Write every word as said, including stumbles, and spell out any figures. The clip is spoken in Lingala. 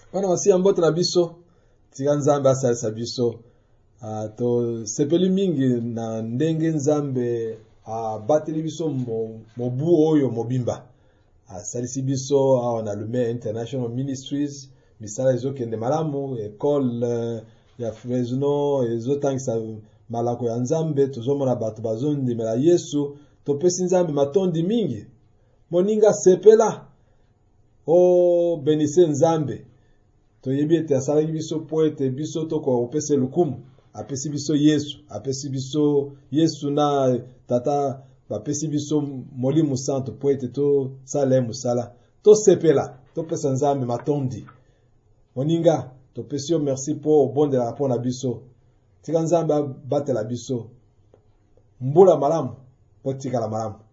Wana wasi ambote na biso tika nzambe asalisa biso uh, to sepeli mingi na ndenge nzambe uh, bateli biso mo, mobu oyo mobimba asalisi uh, biso awa na Lume International Ministries misala ezokende malamu école uh, ya Fresno ezotangisa malako ya nzambe tozomona bato bazondimela Yesu topesi nzambe matondi mingi moninga sepela o benise nzambe toyebi ete asalaki biso po ete biso toko opese lukumu apesi biso Yesu apesi biso Yesu na tata bapesi biso Molimo Santo po ete to sala musala to sepela to pesa nzambe matondi moninga topesi yo merci po obondela po na biso tika nzambe batela biso mbula malamu po tika la malamu